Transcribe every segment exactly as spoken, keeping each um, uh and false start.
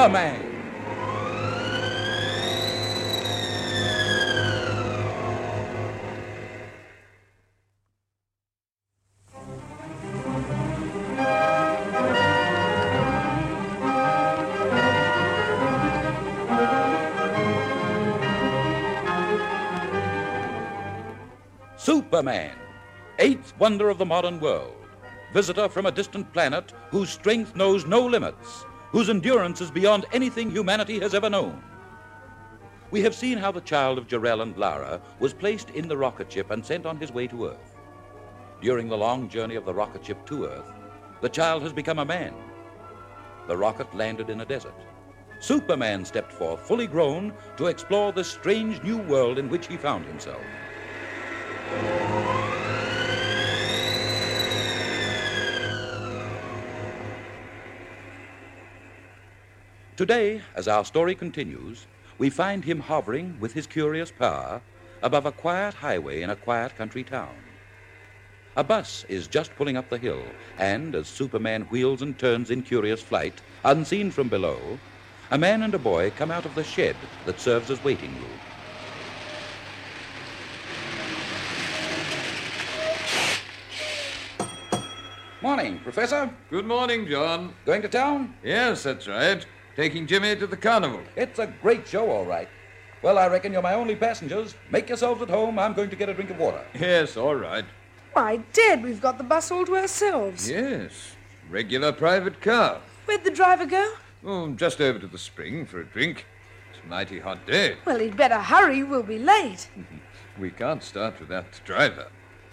Superman! Superman, eighth wonder of the modern world, visitor from a distant planet whose strength knows no limits, whose endurance is beyond anything humanity has ever known. We have seen how the child of Jor-El and Lara was placed in the rocket ship and sent on his way to Earth. During the long journey of the rocket ship to Earth, the child has become a man. The rocket landed in a desert. Superman stepped forth, fully grown, to explore the strange new world in which he found himself. Today, as our story continues, we find him hovering with his curious power above a quiet highway in a quiet country town. A bus is just pulling up the hill, and as Superman wheels and turns in curious flight, unseen from below, a man and a boy come out of the shed that serves as waiting room. Morning, Professor. Good morning, John. Going to town? Yes, that's right. Taking Jimmy to the carnival. It's a great show, all right. Well, I reckon you're my only passengers. Make yourselves at home. I'm going to get a drink of water. Yes, all right. Why, Dad, we've got the bus all to ourselves. Yes, regular private car. Where'd the driver go? Oh, just over to the spring for a drink. It's a mighty hot day. Well, he'd better hurry. We'll be late. We can't start without the driver.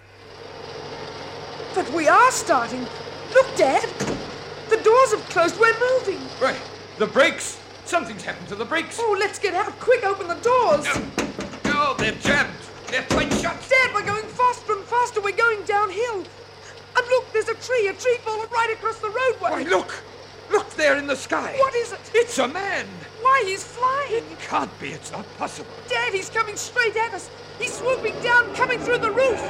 But we are starting. Look, Dad. The doors have closed. We're moving. Right. The brakes. Something's happened to the brakes. Oh, let's get out. Quick, open the doors. No, no they're jammed. They're tight shut. Dad, we're going faster and faster. We're going downhill. And look, there's a tree. A tree fallen right across the roadway. Why, look. Look there in the sky. What is it? It's a man. Why, he's flying. It can't be. It's not possible. Dad, he's coming straight at us. He's swooping down, coming through the roof.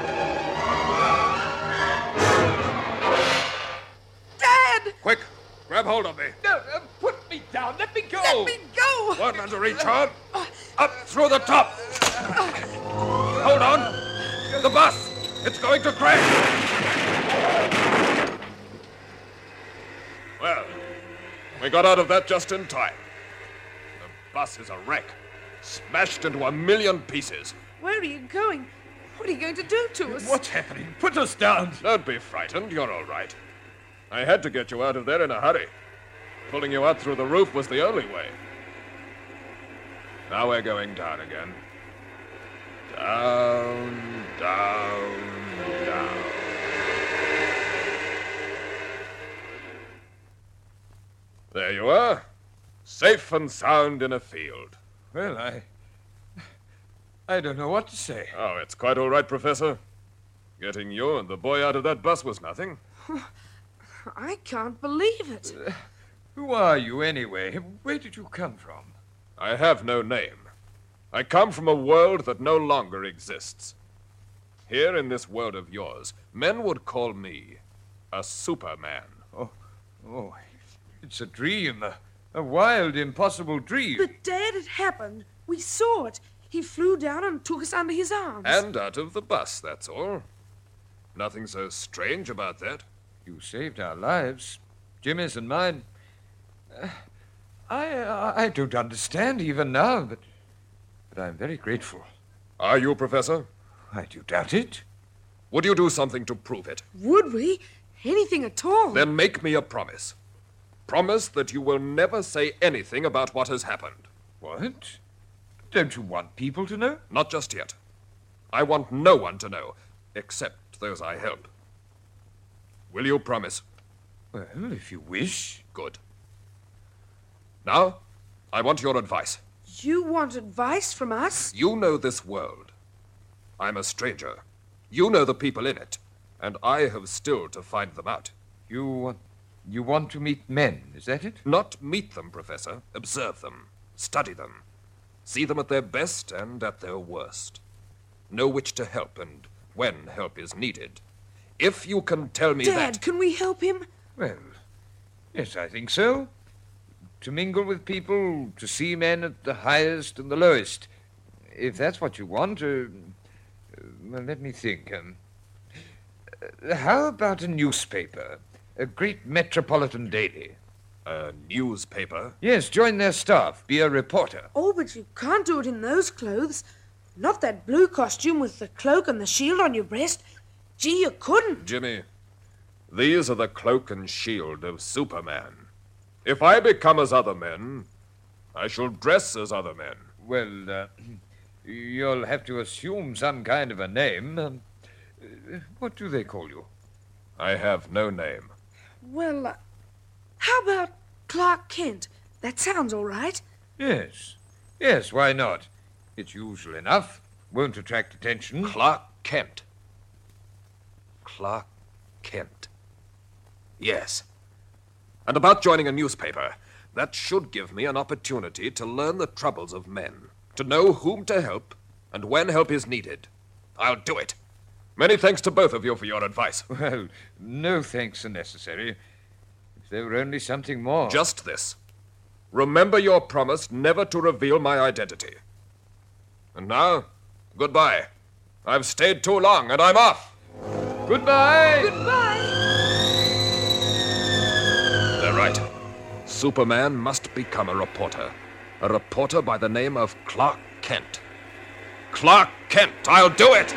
Dad! Quick, grab hold of me. No, uh, put me down. Let me go. Let me go. One under each arm. Up through the top. Hold on. The bus. It's going to crash. Well, we got out of that just in time. The bus is a wreck. Smashed into a million pieces. Where are you going? What are you going to do to us? What's happening? Put us down. Don't be frightened. You're all right. I had to get you out of there in a hurry. Pulling you out through the roof was the only way. Now we're going down again. Down, down, down. There you are. Safe and sound in a field. Well, I... I don't know what to say. Oh, it's quite all right, Professor. Getting you and the boy out of that bus was nothing. I can't believe it. Uh, who are you, anyway? Where did you come from? I have no name. I come from a world that no longer exists. Here in this world of yours, men would call me a Superman. Oh, oh, it's a dream, a, a wild, impossible dream. But, Dad, it happened. We saw it. He flew down and took us under his arms. And out of the bus, that's all. Nothing so strange about that. You saved our lives, Jimmy's and mine. Uh, I uh, I don't understand even now, but but I'm very grateful. Are you, Professor? I do doubt it. Would you do something to prove it? Would we? Anything at all? Then make me a promise. Promise that you will never say anything about what has happened. What? Don't you want people to know? Not just yet. I want no one to know, except those I help. Will you promise? Well, if you wish. Good. Now, I want your advice. You want advice from us? You know this world. I'm a stranger. You know the people in it, and I have still to find them out. You want, you want to meet men, is that it? Not meet them, Professor. Observe them. Study them. See them at their best and at their worst. Know which to help and when help is needed. If you can tell me Dad, that... Dad, can we help him? Well, yes, I think so. To mingle with people, to see men at the highest and the lowest. If that's what you want, uh, well, let me think. Um, uh, how about a newspaper? A great metropolitan daily. A newspaper? Yes, join their staff. Be a reporter. Oh, but you can't do it in those clothes. Not that blue costume with the cloak and the shield on your breast. Gee, you couldn't. Jimmy, these are the cloak and shield of Superman. If I become as other men, I shall dress as other men. Well, uh, you'll have to assume some kind of a name. Um, uh, what do they call you? I have no name. Well, uh, how about Clark Kent? That sounds all right. Yes. Yes, why not? It's usual enough. Won't attract attention. Clark Kent. Clark Kent. Yes. And about joining a newspaper, that should give me an opportunity to learn the troubles of men, to know whom to help, and when help is needed. I'll do it. Many thanks to both of you for your advice. Well, no thanks are necessary. If there were only something more. Just this. Remember your promise never to reveal my identity. And now, goodbye. I've stayed too long, and I'm off. Goodbye! Goodbye. They're right. Superman must become a reporter. A reporter by the name of Clark Kent. Clark Kent, I'll do it!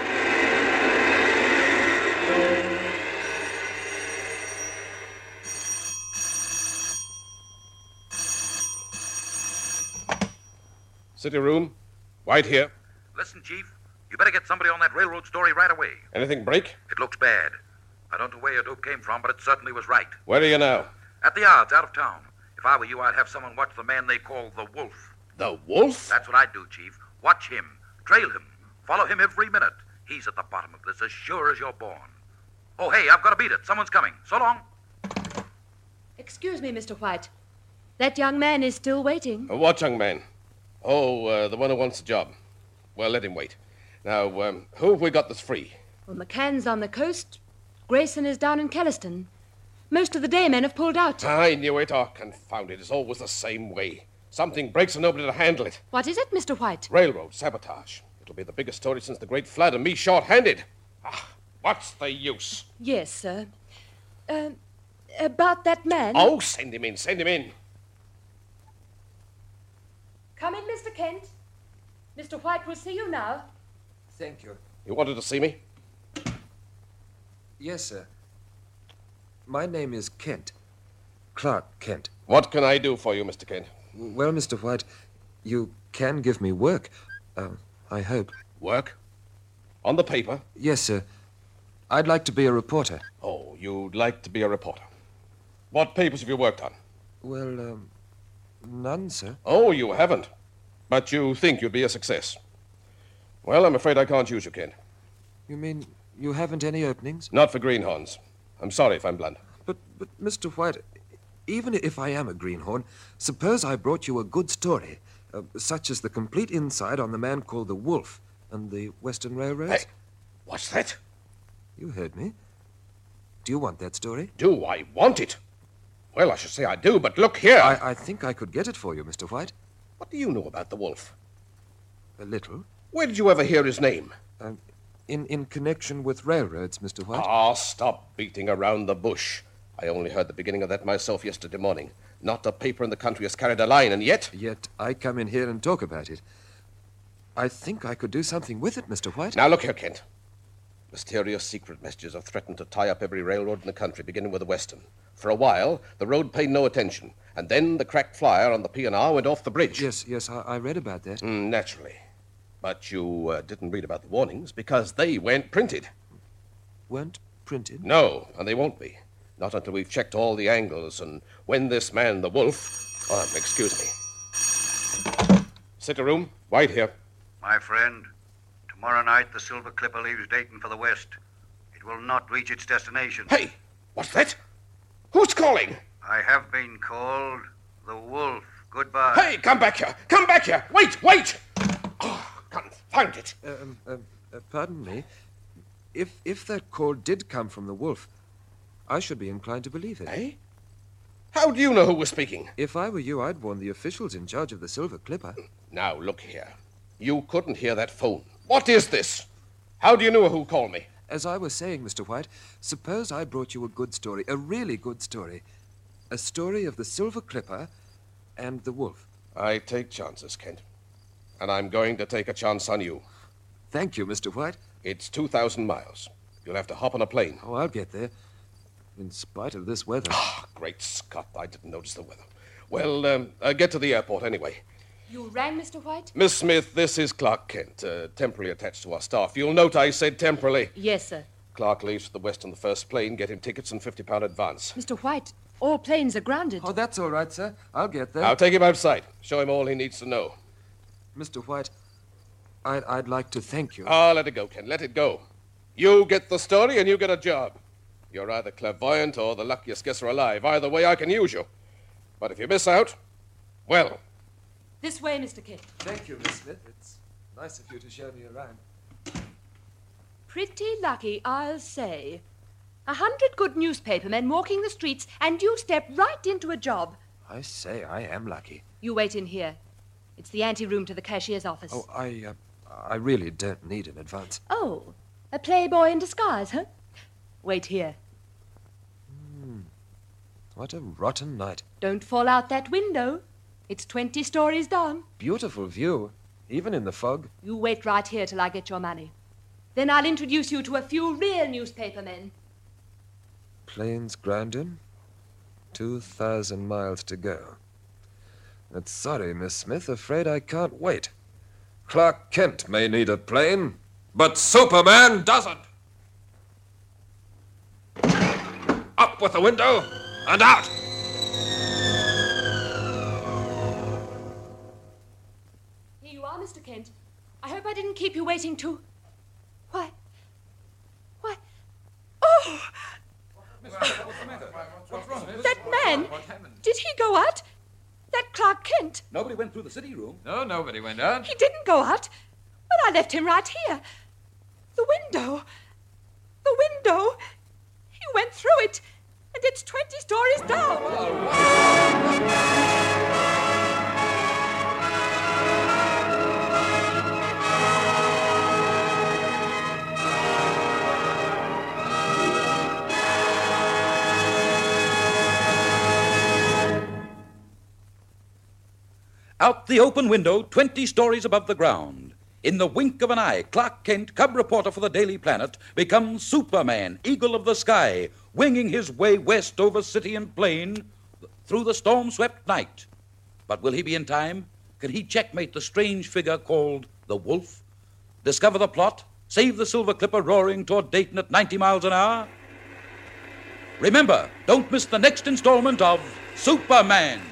City room. White here. Listen, Chief, you better get somebody on that railroad story right away. Anything break? It looks bad. I don't know where your dope came from, but it certainly was right. Where are you now? At the yards, out of town. If I were you, I'd have someone watch the man they call the Wolf. The Wolf? That's what I'd do, Chief. Watch him. Trail him. Follow him every minute. He's at the bottom of this as sure as you're born. Oh, hey, I've got to beat it. Someone's coming. So long. Excuse me, Mister White. That young man is still waiting. Uh, what young man? Oh, uh, the one who wants the job. Well, let him wait. Now, um, who have we got that's free? Well, McCann's on the coast. Grayson is down in Kelliston. Most of the day men have pulled out. I knew it. Oh, confound it. It's always the same way. Something breaks and nobody to handle it. What is it, Mister White? Railroad sabotage. It'll be the biggest story since the Great Flood, and me short-handed. Ah, what's the use? Yes, sir. Uh, about that man. Oh, send him in. Send him in. Come in, Mister Kent. Mister White will see you now. Thank you. You wanted to see me? Yes, sir. My name is Kent. Clark Kent. What can I do for you, Mister Kent? Well, Mister White, you can give me work. Uh, I hope. Work? On the paper? Yes, sir. I'd like to be a reporter. Oh, you'd like to be a reporter. What papers have you worked on? Well, um, none, sir. Oh, you haven't. But you think you'd be a success. Well, I'm afraid I can't use you, Kent. You mean you haven't any openings? Not for greenhorns. I'm sorry if I'm blunt. But, but, Mister White, even if I am a greenhorn, suppose I brought you a good story, uh, such as the complete inside on the man called the Wolf and the Western Railroads. Hey, what's that? You heard me. Do you want that story? Do I want it? Well, I should say I do, but look here. I, I think I could get it for you, Mister White. What do you know about the Wolf? A little. Where did you ever hear his name? Um, in, in connection with railroads, Mister White. Ah, stop beating around the bush. I only heard the beginning of that myself yesterday morning. Not a paper in the country has carried a line, and yet... Yet I come in here and talk about it. I think I could do something with it, Mister White. Now, look here, Kent. Mysterious secret messages have threatened to tie up every railroad in the country, beginning with the Western. For a while, the road paid no attention, and then the cracked flyer on the P and R went off the bridge. Yes, yes, I, I read about that. Mm, naturally. But you uh, didn't read about the warnings, because they weren't printed. Weren't printed? No, and they won't be. Not until we've checked all the angles, and when this man, the Wolf... Oh, excuse me. City room, White here. My friend, tomorrow night the Silver Clipper leaves Dayton for the west. It will not reach its destination. Hey, what's that? Who's calling? I have been called the Wolf. Goodbye. Hey, come back here. Come back here. Wait, wait. Oh, confound it. Uh, um, uh, uh, pardon me. If, if that call did come from the Wolf, I should be inclined to believe it. Eh? How do you know who was speaking? If I were you, I'd warn the officials in charge of the Silver Clipper. Now, look here. You couldn't hear that phone. What is this? How do you know who called me? As I was saying, Mister White, suppose I brought you a good story, a really good story. A story of the Silver Clipper and the wolf. I take chances, Kent. And I'm going to take a chance on you. Thank you, Mister White. It's two thousand miles. You'll have to hop on a plane. Oh, I'll get there. In spite of this weather. Ah, great Scott, I didn't notice the weather. Well, um, uh, get to the airport anyway. You rang, Mister White? Miss Smith, this is Clark Kent, uh, temporarily attached to our staff. You'll note I said temporarily. Yes, sir. Clark leaves for the west on the first plane. Get him tickets and fifty pound advance. Mister White, all planes are grounded. Oh, that's all right, sir. I'll get there. I'll take him outside. Show him all he needs to know. Mister White, I'd, I'd like to thank you. Ah, let it go, Ken. Let it go. You get the story and you get a job. You're either clairvoyant or the luckiest guesser alive. Either way, I can use you. But if you miss out, well... This way, Mister Kent. Thank you, Miss Smith. It's nice of you to show me around. Pretty lucky, I'll say. A hundred good newspapermen walking the streets, and you step right into a job. I say, I am lucky. You wait in here. It's the anteroom to the cashier's office. Oh, I, uh, I really don't need an advance. Oh, a playboy in disguise, huh? Wait here. Hmm. What a rotten night. Don't fall out that window. It's twenty stories down. Beautiful view, even in the fog. You wait right here till I get your money. Then I'll introduce you to a few real newspapermen. Planes grounded. Two thousand miles to go. But sorry, Miss Smith, afraid I can't wait. Clark Kent may need a plane, but Superman doesn't. Up with the window and out! Here you are, Mister Kent. I hope I didn't keep you waiting too. Why? Why? Oh! That man! Did he go out? That Clark Kent? Nobody went through the city room. No, nobody went out. He didn't go out. But I left him right here. The window. The window. He went through it. And it's twenty stories down. Out the open window, twenty stories above the ground. In the wink of an eye, Clark Kent, cub reporter for the Daily Planet, becomes Superman, eagle of the sky, winging his way west over city and plain through the storm-swept night. But will he be in time? Can he checkmate the strange figure called the Wolf? Discover the plot? Save the Silver Clipper roaring toward Dayton at ninety miles an hour? Remember, don't miss the next installment of Superman.